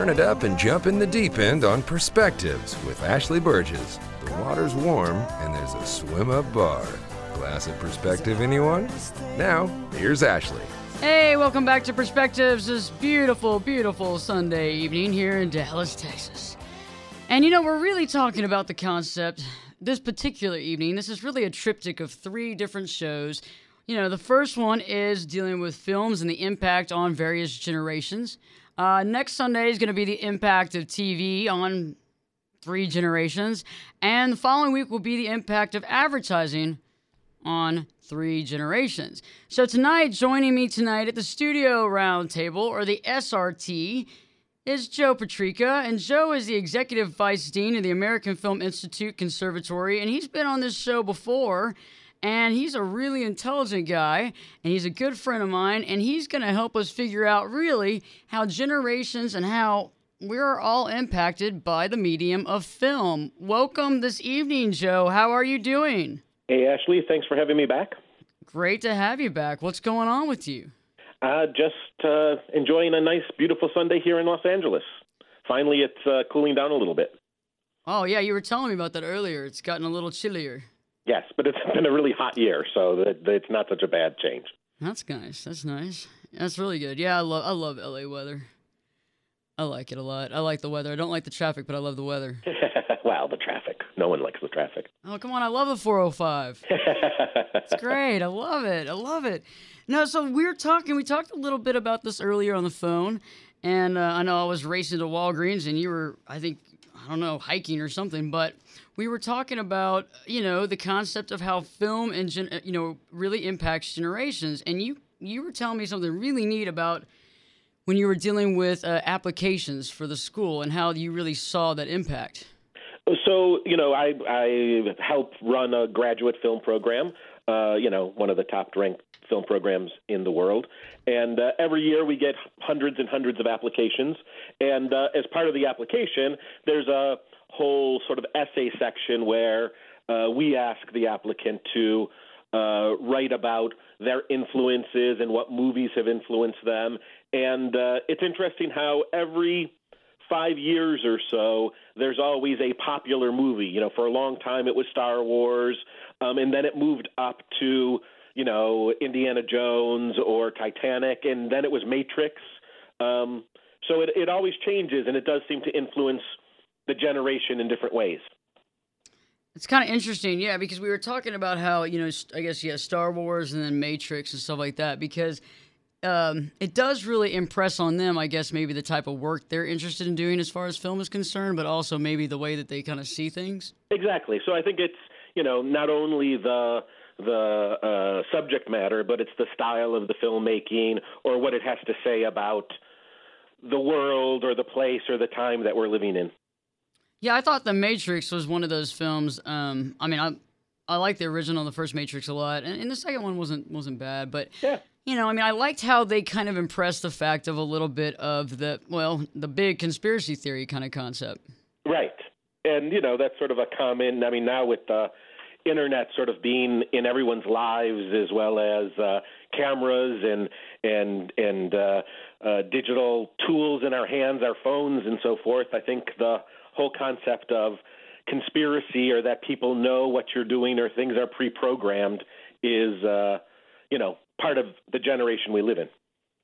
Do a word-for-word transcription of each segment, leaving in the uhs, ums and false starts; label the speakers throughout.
Speaker 1: Turn it up and jump in the deep end on Perspectives with Ashley Burgess. The water's warm and there's a swim-up bar. Glass of perspective, anyone? Now, here's Ashley.
Speaker 2: Hey, welcome back to Perspectives this beautiful, beautiful Sunday evening here in Dallas, Texas. And you know, we're really talking about the concept this particular evening. This is really a triptych of three different shows. You know, the first one is dealing with films and the impact on various generations. Uh, next Sunday is going to be the impact of T V on three generations. And the following week will be the impact of advertising on three generations. So tonight, joining me tonight at the Studio Roundtable, or the S R T, is Joe Petricca. And Joe is the Executive Vice Dean of the American Film Institute Conservatory. And he's been on this show before. And he's a really intelligent guy, and he's a good friend of mine, and he's going to help us figure out really how generations and how we're all impacted by the medium of film. Welcome this evening, Joe. How are you doing?
Speaker 3: Hey, Ashley. Thanks for having me back.
Speaker 2: Great to have you back. What's going on with you?
Speaker 3: Uh, just uh, enjoying a nice, beautiful Sunday here in Los Angeles. Finally, it's uh, cooling down a little bit.
Speaker 2: Oh, yeah, you were telling me about that earlier. It's gotten a little chillier.
Speaker 3: Yes, but it's been a really hot year, so that, that it's not such a bad change.
Speaker 2: That's nice. That's nice. That's really good. Yeah, I love I love L A weather. I like it a lot. I like the weather. I don't like the traffic, but I love the weather.
Speaker 3: Wow, the traffic. No one likes the traffic.
Speaker 2: Oh, come on. I love the four oh five. It's great. I love it. I love it. No, so we were talking. We talked a little bit about this earlier on the phone, and uh, I know I was racing to Walgreens, and you were, I think, I don't know, hiking or something, but we were talking about, you know, the concept of how film and, gen- you know, really impacts generations. And you, you were telling me something really neat about when you were dealing with uh, applications for the school and how you really saw that impact.
Speaker 3: So, you know, I, I help run a graduate film program, uh, you know, one of the top-ranked film programs in the world. And uh, every year we get hundreds and hundreds of applications. And uh, as part of the application, there's a whole sort of essay section where uh, we ask the applicant to uh, write about their influences and what movies have influenced them. And uh, it's interesting how every five years or so, there's always a popular movie. You know, for a long time it was Star Wars, um, and then it moved up to, you know, Indiana Jones or Titanic, and then it was Matrix. Um, so it, it always changes, and it does seem to influence the generation in different ways.
Speaker 2: It's kind of interesting, yeah, because we were talking about how, you know, I guess, yeah, Star Wars and then Matrix and stuff like that, because um, it does really impress on them, I guess, maybe the type of work they're interested in doing as far as film is concerned, but also maybe the way that they kind of see things.
Speaker 3: Exactly. So I think it's, you know, not only the the uh, subject matter, but it's the style of the filmmaking or what it has to say about the world or the place or the time that we're living in.
Speaker 2: Yeah, I thought The Matrix was one of those films. Um, I mean, I I liked the original, the first Matrix, a lot, and, and the second one wasn't wasn't bad. But
Speaker 3: yeah,
Speaker 2: you know, I mean, I liked how they kind of impressed the fact of a little bit of the well, the big conspiracy theory kind of concept.
Speaker 3: Right, and you know that's sort of a common. I mean, now with the internet sort of being in everyone's lives, as well as uh, cameras and and and uh, uh, digital tools in our hands, our phones, and so forth. I think the whole concept of conspiracy, or that people know what you're doing, or things are pre-programmed, is uh, you know part of the generation we live in.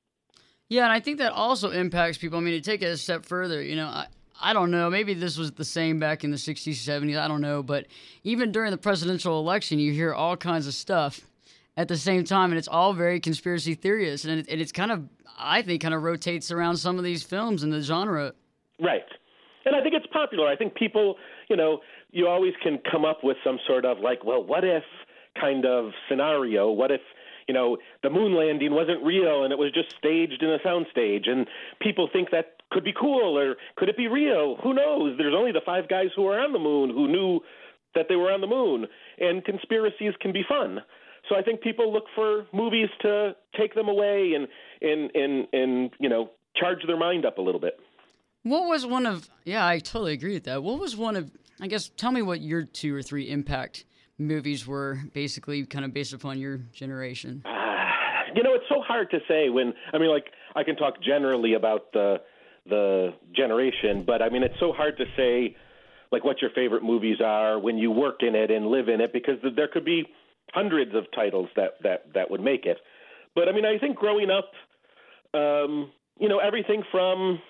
Speaker 2: Yeah, and I think that also impacts people. I mean, to take it a step further, you know, I, I don't know, maybe this was the same back in the sixties, seventies, I don't know, but even during the presidential election, you hear all kinds of stuff at the same time, and it's all very conspiracy theorists, and, it, and it's kind of, I think, kind of rotates around some of these films and the genre.
Speaker 3: Right. And I think it's popular. I think people, you know, you always can come up with some sort of like, well, what if kind of scenario? What if, you know, the moon landing wasn't real and it was just staged in a soundstage? And people think that could be cool, or could it be real? Who knows? There's only the five guys who were on the moon who knew that they were on the moon. And conspiracies can be fun. So I think people look for movies to take them away and, and, and, and you know, charge their mind up a little bit.
Speaker 2: What was one of, yeah, I totally agree with that. What was one of, I guess, tell me what your two or three impact movies were, basically kind of based upon your generation.
Speaker 3: Uh, you know, it's so hard to say when, I mean, like, I can talk generally about the the generation. But I mean, it's so hard to say like what your favorite movies are when you work in it and live in it, because there could be hundreds of titles that that that would make it. But I mean, I think growing up, um, you know, everything from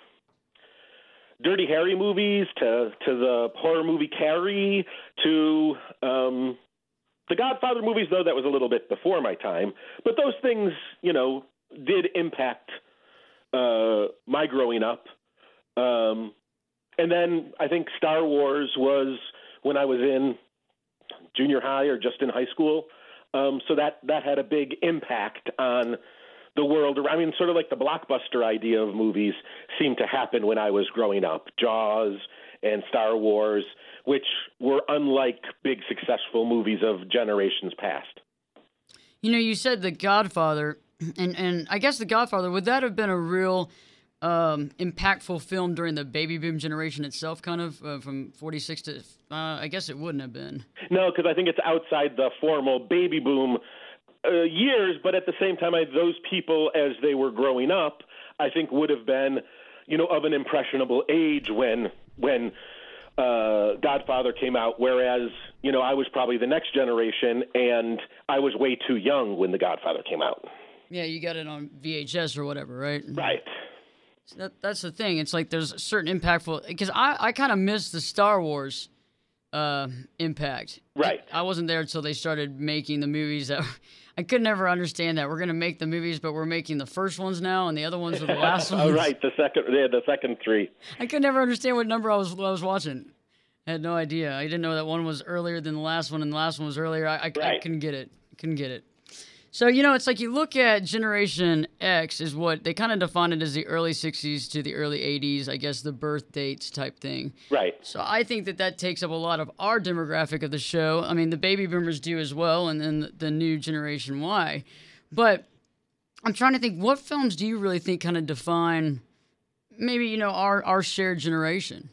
Speaker 3: Dirty Harry movies to to the horror movie Carrie to um, the Godfather movies, though that was a little bit before my time. But those things, you know, did impact uh, my growing up. Um, and then I think Star Wars was when I was in junior high or just in high school. Um, so that, that had a big impact on the world. I mean, sort of like the blockbuster idea of movies seemed to happen when I was growing up. Jaws and Star Wars, which were unlike big successful movies of generations past.
Speaker 2: You know, you said The Godfather, and, and I guess The Godfather, would that have been a real um, impactful film during the baby boom generation itself, kind of, uh, from forty-six to, uh, I guess it wouldn't have been.
Speaker 3: No, because I think it's outside the formal baby boom Uh, years, but at the same time, I, those people, as they were growing up, I think would have been, you know, of an impressionable age when when uh, Godfather came out, whereas, you know, I was probably the next generation, and I was way too young when The Godfather came out.
Speaker 2: Yeah, you got it on V H S or whatever, right?
Speaker 3: Right.
Speaker 2: So that, that's the thing. It's like there's a certain impactful, because I, I kind of missed the Star Wars uh, impact.
Speaker 3: Right.
Speaker 2: I wasn't there until they started making the movies that I could never understand that. We're going to make the movies, but we're making the first ones now, and the other ones are the last ones.
Speaker 3: Oh, right, the second, yeah, the second three.
Speaker 2: I could never understand what number I was I was watching. I had no idea. I didn't know that one was earlier than the last one, and the last one was earlier. I, I,
Speaker 3: right.
Speaker 2: I couldn't get it. Couldn't get it. So, you know, it's like you look at Generation X is what they kind of define it as the early sixties to the early eighties, I guess the birth dates type thing.
Speaker 3: Right.
Speaker 2: So I think that that takes up a lot of our demographic of the show. I mean, the baby boomers do as well, and then the, the new Generation Y. But I'm trying to think, what films do you really think kind of define maybe, you know, our, our shared generation?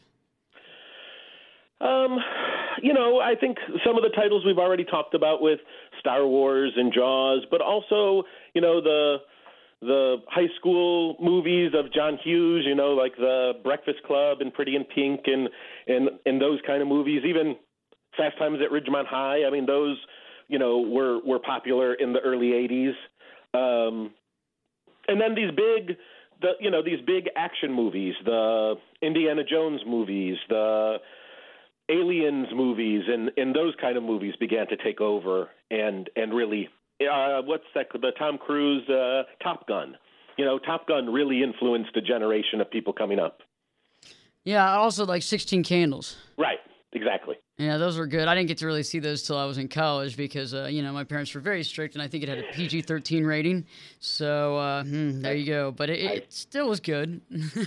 Speaker 3: Um, you know, I think some of the titles we've already talked about with Star Wars and Jaws, but also, you know, the the high school movies of John Hughes, you know, like The Breakfast Club and Pretty in Pink and, and, and those kind of movies, even Fast Times at Ridgemont High. I mean, those, you know, were, were popular in the early eighties. Um, and then these big, the you know, these big action movies, the Indiana Jones movies, the Aliens movies, and, and those kind of movies began to take over and, and really, uh, what's that, the Tom Cruise uh, Top Gun. You know, Top Gun really influenced a generation of people coming up.
Speaker 2: Yeah, I also like sixteen Candles.
Speaker 3: Right, exactly.
Speaker 2: Yeah, those were good. I didn't get to really see those till I was in college because, uh, you know, my parents were very strict, and I think it had a P G thirteen rating. So, uh, hmm, there you go. But it, it still was good.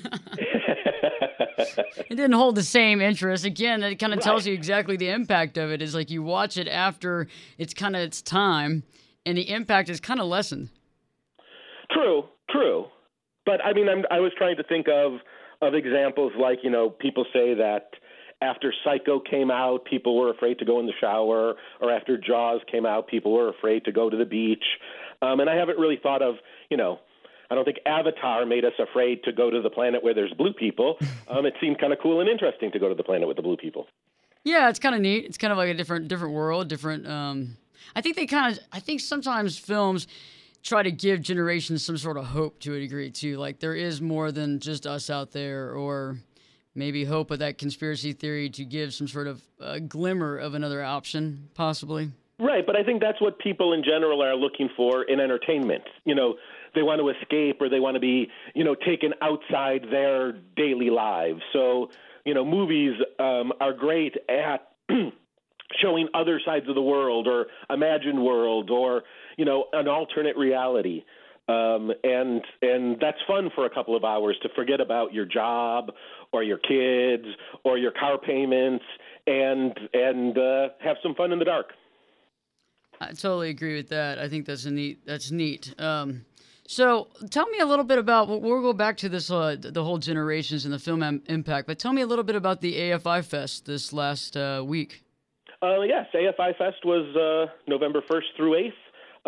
Speaker 2: It didn't hold the same interest. Again, it kind of right. tells you exactly the impact of it. Is like you watch it after it's kind of its time, and the impact is kind of lessened.
Speaker 3: True, true. But, I mean, I'm, I was trying to think of, of examples like, you know, people say that after Psycho came out, people were afraid to go in the shower, or after Jaws came out, people were afraid to go to the beach. Um, and I haven't really thought of, you know, I don't think Avatar made us afraid to go to the planet where there's blue people. Um, it seemed kind of cool and interesting to go to the planet with the blue people.
Speaker 2: Yeah, it's kind of neat. It's kind of like a different different world, different. Um, I think they kind of. I think sometimes films try to give generations some sort of hope to a degree too. Like there is more than just us out there, or maybe hope of that conspiracy theory to give some sort of uh, glimmer of another option, possibly.
Speaker 3: Right, but I think that's what people in general are looking for in entertainment. You know, they want to escape, or they want to be, you know, taken outside their daily lives. So, you know, movies um, are great at showing other sides of the world, or imagined world, or, you know, an alternate reality. Um, and and that's fun for a couple of hours to forget about your job or your kids or your car payments and and uh, have some fun in the dark.
Speaker 2: I totally agree with that. I think that's a neat. That's neat. Um, so, tell me a little bit about. We'll go back to this, uh, the whole generations and the film am- impact. But tell me a little bit about the A F I Fest this last uh, week.
Speaker 3: Uh, yes, A F I Fest was uh, November first through eighth.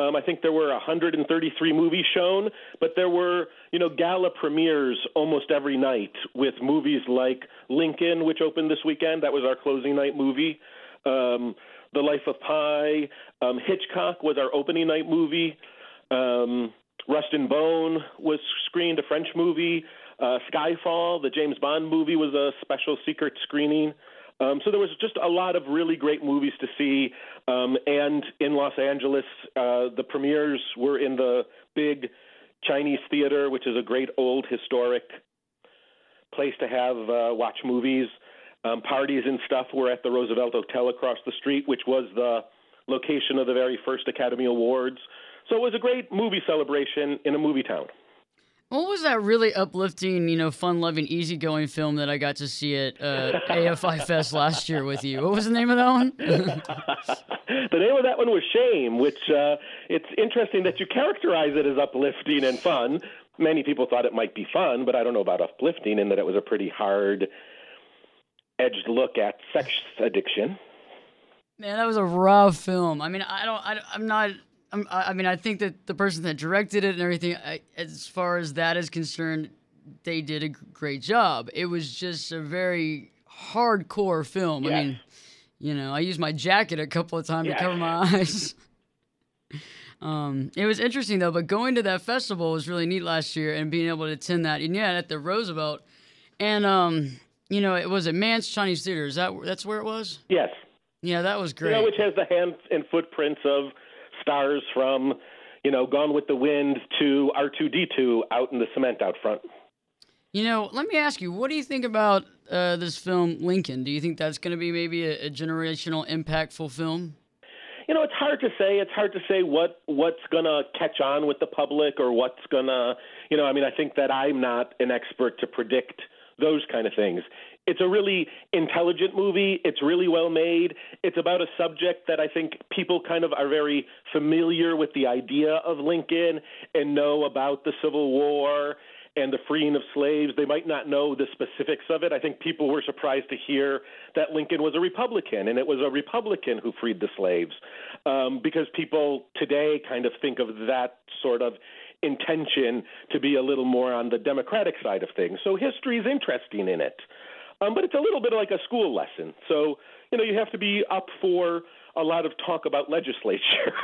Speaker 3: Um, I think there were one hundred thirty-three movies shown, but there were, you know, gala premieres almost every night with movies like Lincoln, which opened this weekend. That was our closing night movie. Um, The Life of Pi. Um, Hitchcock was our opening night movie. Um, Rust and Bone was screened, a French movie. Uh, Skyfall, the James Bond movie, was a special secret screening. Um, so there was just a lot of really great movies to see. Um, and in Los Angeles, uh, the premieres were in the big Chinese Theater, which is a great old historic place to have uh, watch movies. Um, parties and stuff were at the Roosevelt Hotel across the street, which was the location of the very first Academy Awards. So it was a great movie celebration in a movie town.
Speaker 2: What was that really uplifting, you know, fun-loving, easygoing film that I got to see at uh, A F I Fest last year with you? What was the name of that one?
Speaker 3: The name of that one was Shame, which uh, it's interesting that you characterize it as uplifting and fun. Many people thought it might be fun, but I don't know about uplifting in that it was a pretty hard edged look at sex addiction.
Speaker 2: Man, that was a rough film. I mean, I don't, I, I'm not, I'm, I mean, I think that the person that directed it and everything, I, as far as that is concerned, they did a great job. It was just a very hardcore film.
Speaker 3: Yes.
Speaker 2: I mean, you know, I used my jacket a couple of times
Speaker 3: yes.
Speaker 2: to cover my eyes. um, it was interesting though, but going to that festival was really neat last year and being able to attend that. And yeah, at the Roosevelt, and um. You know, it was at Mann's Chinese Theater. Is that that's where it was?
Speaker 3: Yes.
Speaker 2: Yeah, that was great.
Speaker 3: You know, which has the hands and footprints of stars from, you know, Gone with the Wind to R two D two out in the cement out front.
Speaker 2: You know, let me ask you, what do you think about uh, this film, Lincoln? Do you think that's going to be maybe a, a generational, impactful film?
Speaker 3: You know, it's hard to say. It's hard to say what what's going to catch on with the public or what's going to, you know, I mean, I think that I'm not an expert to predict those kind of things. It's a really intelligent movie. It's really well made. It's about a subject that I think people kind of are very familiar with the idea of Lincoln and know about the Civil War and the freeing of slaves. They might not know the specifics of it. I think people were surprised to hear that Lincoln was a Republican, and it was a Republican who freed the slaves, um, because people today kind of think of that sort of intention to be a little more on the Democratic side of things. So history is interesting in it. Um, but it's a little bit like a school lesson. So, you know, you have to be up for a lot of talk about legislature.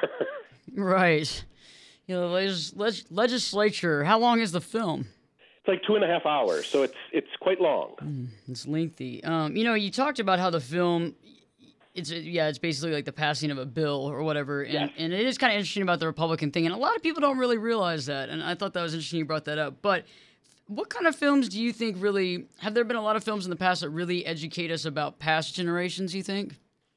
Speaker 2: Right. You know, legis- leg- legislature, how long is the film?
Speaker 3: It's like two and a half hours, so it's it's quite long.
Speaker 2: Mm, it's lengthy. Um, you know, you talked about how the film, it's yeah, it's basically like the passing of a bill or whatever, and,
Speaker 3: Yes.
Speaker 2: and it is kind of interesting about the Republican thing, and a lot of people don't really realize that, and I thought that was interesting you brought that up. But what kind of films do you think really, have there been a lot of films in the past that really educate us about past generations, you think?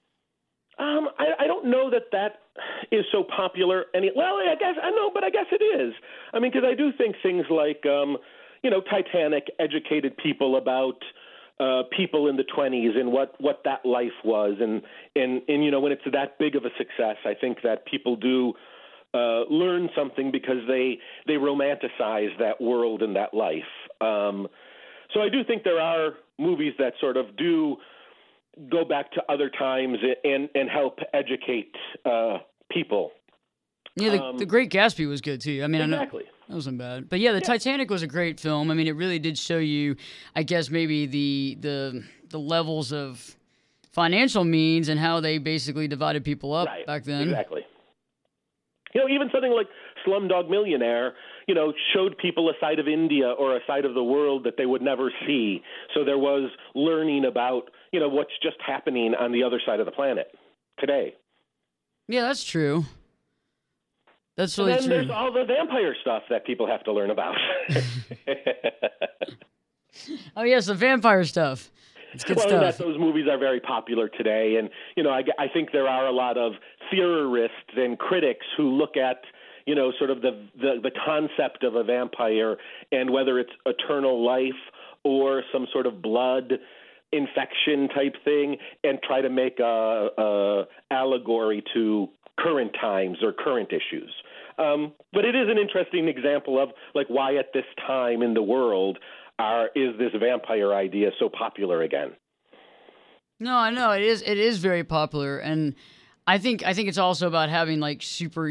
Speaker 3: Um, I, I don't know that that is so popular. Any well, I guess I know, but I guess it is. I mean, because I do think things like, um, you know, Titanic educated people about uh, people in the twenties and what, what that life was, and, and and you know, when it's that big of a success, I think that people do uh, learn something because they they romanticize that world and that life. Um, so I do think there are movies that sort of do go back to other times and and help educate uh, people.
Speaker 2: Yeah, the,
Speaker 3: Um,
Speaker 2: the Great Gatsby was good too. I mean,
Speaker 3: exactly.
Speaker 2: I know that wasn't bad, but yeah, the
Speaker 3: Yeah.
Speaker 2: Titanic was a great film. I mean, it really did show you, I guess, maybe the the the levels of financial means and how they basically divided people up
Speaker 3: Right.
Speaker 2: back then.
Speaker 3: Exactly. You know, even something like Slumdog Millionaire, you know, showed people a side of India or a side of the world that they would never see. So there was learning about, you know, what's just happening on the other side of the planet today.
Speaker 2: Yeah, that's true. That's
Speaker 3: And
Speaker 2: really
Speaker 3: then
Speaker 2: true.
Speaker 3: there's all the vampire stuff that people have to learn about.
Speaker 2: Oh yes, the vampire stuff. It's good
Speaker 3: well,
Speaker 2: stuff.
Speaker 3: that those movies are very popular today, and you know, I, I think there are a lot of theorists and critics who look at, you know, sort of the, the the concept of a vampire and whether it's eternal life or some sort of blood infection type thing, and try to make a, a allegory to current times or current issues. Um, but it is an interesting example of like why at this time in the world are is this vampire idea so popular again?
Speaker 2: No, I know it is. It is very popular, and I think I think it's also about having like super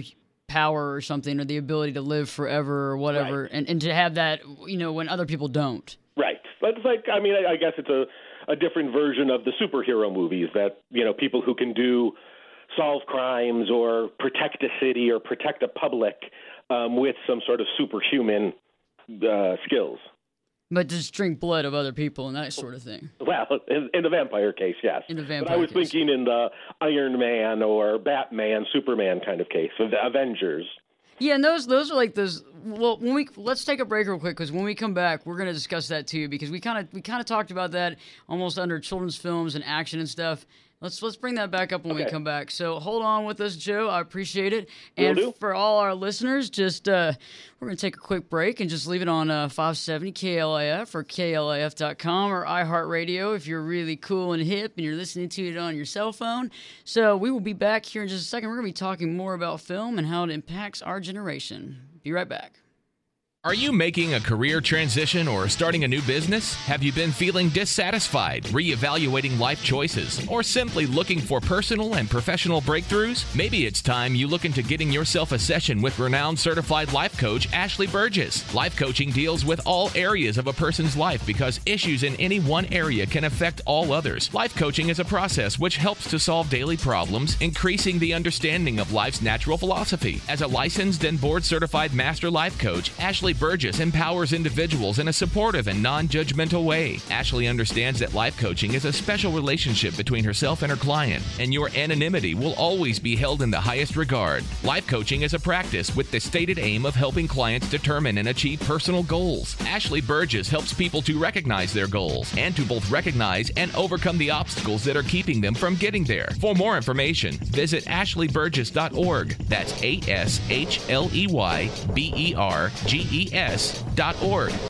Speaker 2: power or something, or the ability to live forever or whatever,
Speaker 3: Right.
Speaker 2: and, and to have that, you know, when other people don't.
Speaker 3: Right. But it's like, I mean, I, I guess it's a, a different version of the superhero movies that, you know, people who can do solve crimes or protect a city or protect a public um, with some sort of superhuman uh, skills.
Speaker 2: But just drink blood of other people and that sort of thing.
Speaker 3: Well, in, in the vampire case, yes.
Speaker 2: In the vampire
Speaker 3: but I was
Speaker 2: case.
Speaker 3: thinking in the Iron Man or Batman, Superman kind of case, of the Avengers.
Speaker 2: Yeah, and those those are like those. Well, when we let's take a break real quick, because when we come back, we're gonna discuss that too, because we kind of we kind of talked about that almost under children's films and action and stuff. Let's let's bring that back up when
Speaker 3: Okay.
Speaker 2: we come back. So hold on with us, Joe. I appreciate it.
Speaker 3: Will
Speaker 2: And
Speaker 3: do.
Speaker 2: for all our listeners, just uh, we're gonna take a quick break and just leave it on uh, five seventy K L A F or K L A F dot com or iHeartRadio if you're really cool and hip and you're listening to it on your cell phone. So we will be back here in just a second. We're gonna be talking more about film and how it impacts our generation. Be right back.
Speaker 4: Are you making a career transition or starting a new business? Have you been feeling dissatisfied, reevaluating life choices, or simply looking for personal and professional breakthroughs? Maybe it's time you look into getting yourself a session with renowned certified life coach Ashley Burgess. Life coaching deals with all areas of a person's life because issues in any one area can affect all others. Life coaching is a process which helps to solve daily problems, increasing the understanding of life's natural philosophy. As a licensed and board-certified master life coach, Ashley Burgess empowers individuals in a supportive and non-judgmental way. Ashley understands that life coaching is a special relationship between herself and her client, and your anonymity will always be held in the highest regard. Life coaching is a practice with the stated aim of helping clients determine and achieve personal goals. Ashley Burgess helps people to recognize their goals and to both recognize and overcome the obstacles that are keeping them from getting there. For more information, visit ashley burgess dot org. That's A S H L E Y B E R G E S dot org.